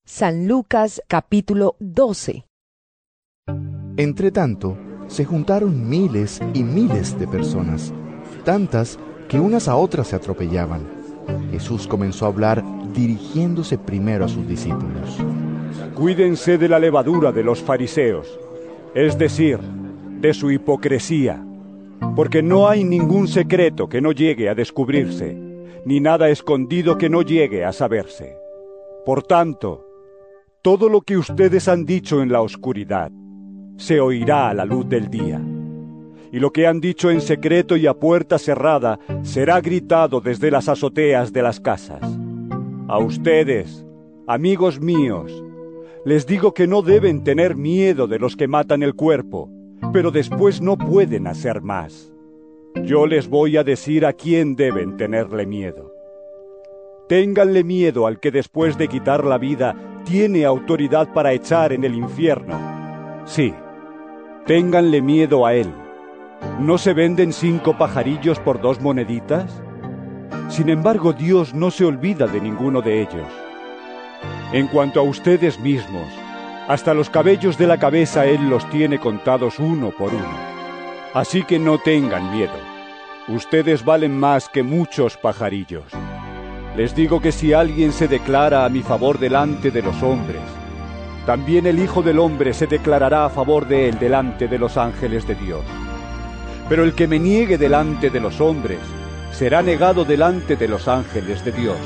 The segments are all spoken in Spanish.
San Lucas capítulo 12. Entretanto, se juntaron miles y miles de personas, tantas que unas a otras se atropellaban. Jesús comenzó a hablar dirigiéndose primero a sus discípulos. Cuídense de la levadura de los fariseos, es decir, de su hipocresía, porque no hay ningún secreto que no llegue a descubrirse, ni nada escondido que no llegue a saberse. Por tanto, todo lo que ustedes han dicho en la oscuridad se oirá a la luz del día. Y lo que han dicho en secreto y a puerta cerrada será gritado desde las azoteas de las casas. A ustedes, amigos míos, les digo que no deben tener miedo de los que matan el cuerpo, pero después no pueden hacer más. Yo les voy a decir a quién deben tenerle miedo. Ténganle miedo al que después de quitar la vida tiene autoridad para echar en el infierno. Sí, ténganle miedo a él. ¿No se venden 5 pajarillos por 2 moneditas? Sin embargo, Dios no se olvida de ninguno de ellos. En cuanto a ustedes mismos, hasta los cabellos de la cabeza Él los tiene contados uno por uno. Así que no tengan miedo. Ustedes valen más que muchos pajarillos. Les digo que si alguien se declara a mi favor delante de los hombres, también el Hijo del Hombre se declarará a favor de él delante de los ángeles de Dios. Pero el que me niegue delante de los hombres, será negado delante de los ángeles de Dios.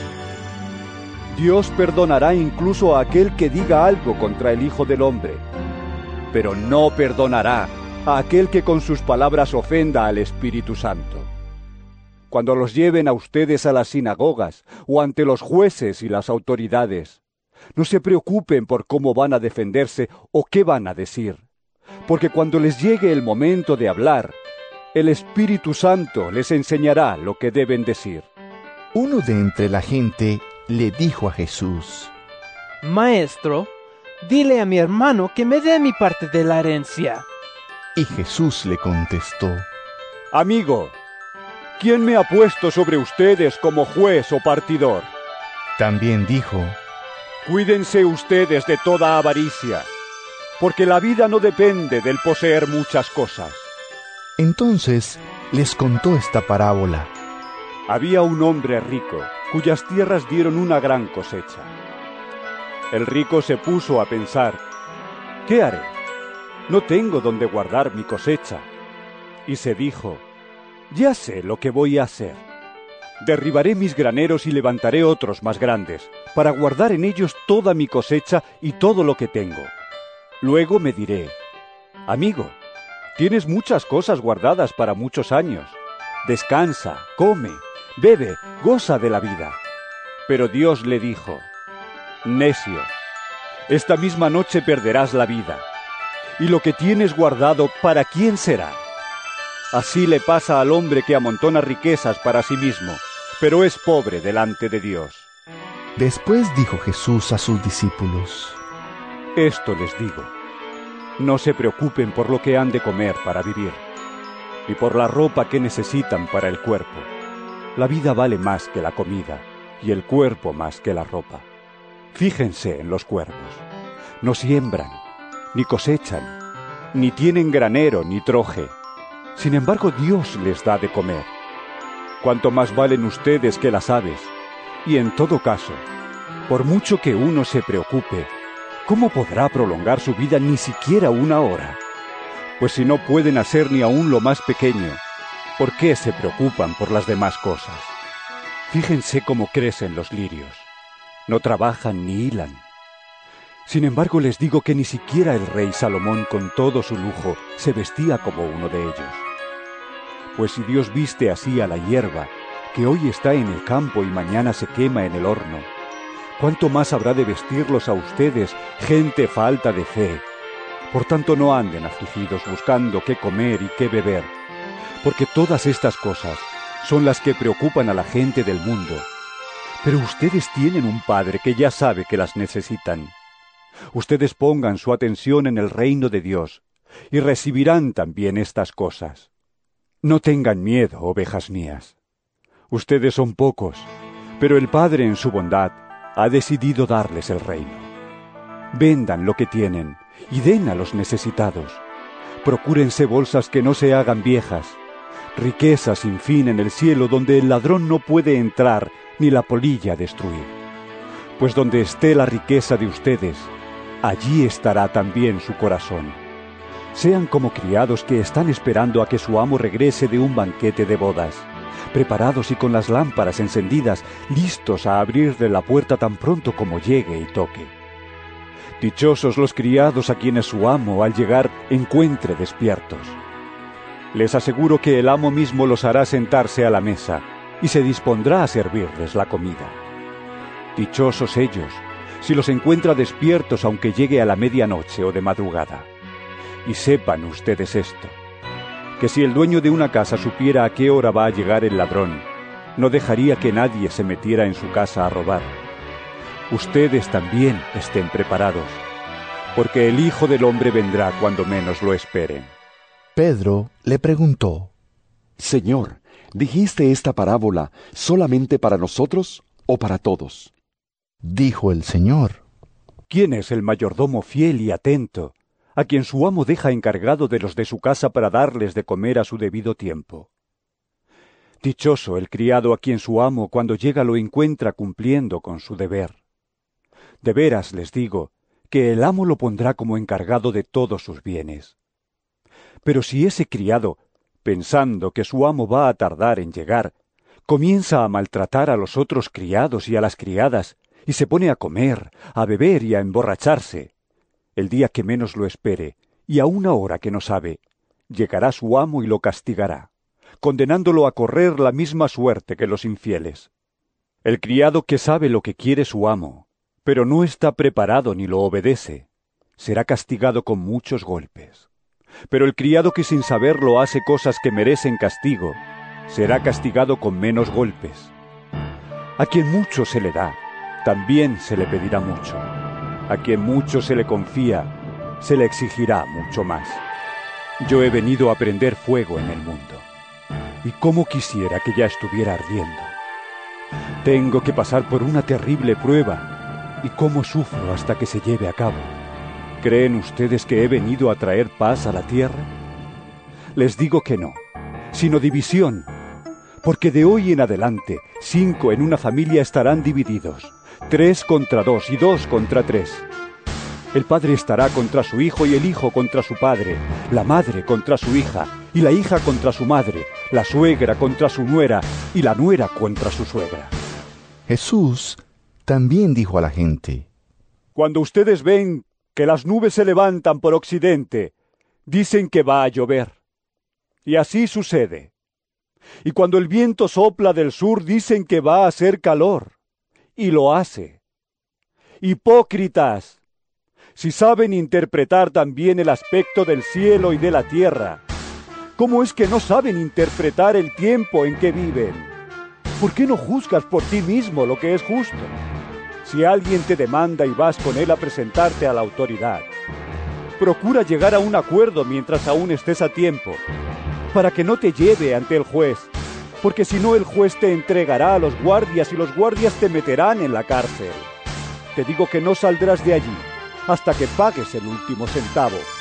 Dios perdonará incluso a aquel que diga algo contra el Hijo del Hombre, pero no perdonará a aquel que con sus palabras ofenda al Espíritu Santo. Cuando los lleven a ustedes a las sinagogas o ante los jueces y las autoridades, no se preocupen por cómo van a defenderse o qué van a decir, porque cuando les llegue el momento de hablar, el Espíritu Santo les enseñará lo que deben decir. Uno de entre la gente le dijo a Jesús: Maestro, dile a mi hermano que me dé mi parte de la herencia. Y Jesús le contestó: Amigo, ¿quién me ha puesto sobre ustedes como juez o partidor? También dijo: Cuídense ustedes de toda avaricia, porque la vida no depende del poseer muchas cosas. Entonces les contó esta parábola. Había un hombre rico, cuyas tierras dieron una gran cosecha. El rico se puso a pensar: ¿qué haré? No tengo donde guardar mi cosecha. Y se dijo: ya sé lo que voy a hacer. Derribaré mis graneros y levantaré otros más grandes, para guardar en ellos toda mi cosecha y todo lo que tengo. Luego me diré: amigo, tienes muchas cosas guardadas para muchos años. Descansa, come, bebe, goza de la vida. Pero Dios le dijo: necio, esta misma noche perderás la vida. Y lo que tienes guardado, ¿para quién será? Así le pasa al hombre que amontona riquezas para sí mismo, pero es pobre delante de Dios. Después dijo Jesús a sus discípulos: Esto les digo: no se preocupen por lo que han de comer para vivir, y por la ropa que necesitan para el cuerpo. La vida vale más que la comida, y el cuerpo más que la ropa. Fíjense en los cuervos: no siembran, ni cosechan, ni tienen granero ni troje. Sin embargo, Dios les da de comer. ¿Cuánto más valen ustedes que las aves? Y en todo caso, por mucho que uno se preocupe, ¿cómo podrá prolongar su vida ni siquiera una hora? Pues si no pueden hacer ni aún lo más pequeño, ¿por qué se preocupan por las demás cosas? Fíjense cómo crecen los lirios. No trabajan ni hilan. Sin embargo, les digo que ni siquiera el rey Salomón, con todo su lujo, se vestía como uno de ellos. Pues si Dios viste así a la hierba, que hoy está en el campo y mañana se quema en el horno, ¿cuánto más habrá de vestirlos a ustedes, gente falta de fe? Por tanto, no anden afligidos buscando qué comer y qué beber, porque todas estas cosas son las que preocupan a la gente del mundo. Pero ustedes tienen un Padre que ya sabe que las necesitan. Ustedes pongan su atención en el reino de Dios y recibirán también estas cosas. No tengan miedo, ovejas mías. Ustedes son pocos, pero el Padre en su bondad ha decidido darles el reino. Vendan lo que tienen y den a los necesitados. Procúrense bolsas que no se hagan viejas, riqueza sin fin en el cielo donde el ladrón no puede entrar ni la polilla destruir. Pues donde esté la riqueza de ustedes, allí estará también su corazón. Sean como criados que están esperando a que su amo regrese de un banquete de bodas, preparados y con las lámparas encendidas, listos a abrirle la puerta tan pronto como llegue y toque. Dichosos los criados a quienes su amo al llegar encuentre despiertos. Les aseguro que el amo mismo los hará sentarse a la mesa y se dispondrá a servirles la comida. Dichosos ellos, si los encuentra despiertos aunque llegue a la medianoche o de madrugada. Y sepan ustedes esto, que si el dueño de una casa supiera a qué hora va a llegar el ladrón, no dejaría que nadie se metiera en su casa a robar. Ustedes también estén preparados, porque el Hijo del Hombre vendrá cuando menos lo esperen. Pedro le preguntó: Señor, ¿dijiste esta parábola solamente para nosotros o para todos? Dijo el Señor: ¿Quién es el mayordomo fiel y atento, a quien su amo deja encargado de los de su casa para darles de comer a su debido tiempo? Dichoso el criado a quien su amo cuando llega lo encuentra cumpliendo con su deber. De veras les digo, que el amo lo pondrá como encargado de todos sus bienes. Pero si ese criado, pensando que su amo va a tardar en llegar, comienza a maltratar a los otros criados y a las criadas, y se pone a comer, a beber y a emborracharse, el día que menos lo espere, y a una hora que no sabe, llegará su amo y lo castigará, condenándolo a correr la misma suerte que los infieles. El criado que sabe lo que quiere su amo, pero no está preparado ni lo obedece, será castigado con muchos golpes. Pero el criado que sin saberlo hace cosas que merecen castigo, será castigado con menos golpes. A quien mucho se le da, también se le pedirá mucho. A quien mucho se le confía, se le exigirá mucho más. Yo he venido a prender fuego en el mundo, y cómo quisiera que ya estuviera ardiendo. Tengo que pasar por una terrible prueba, y cómo sufro hasta que se lleve a cabo. ¿Creen ustedes que he venido a traer paz a la tierra? Les digo que no, sino división, porque de hoy en adelante 5 en una familia estarán divididos, 3 contra 2 y 2 contra 3. El padre estará contra su hijo y el hijo contra su padre, la madre contra su hija y la hija contra su madre, la suegra contra su nuera y la nuera contra su suegra. Jesús también dijo a la gente: Cuando ustedes ven que las nubes se levantan por occidente, dicen que va a llover. Y así sucede. Y cuando el viento sopla del sur, dicen que va a hacer calor. Y lo hace. Hipócritas, si saben interpretar también el aspecto del cielo y de la tierra, ¿cómo es que no saben interpretar el tiempo en que viven? ¿Por qué no juzgas por ti mismo lo que es justo? Si alguien te demanda y vas con él a presentarte a la autoridad, procura llegar a un acuerdo mientras aún estés a tiempo, para que no te lleve ante el juez, porque si no el juez te entregará a los guardias y los guardias te meterán en la cárcel. Te digo que no saldrás de allí hasta que pagues el último centavo.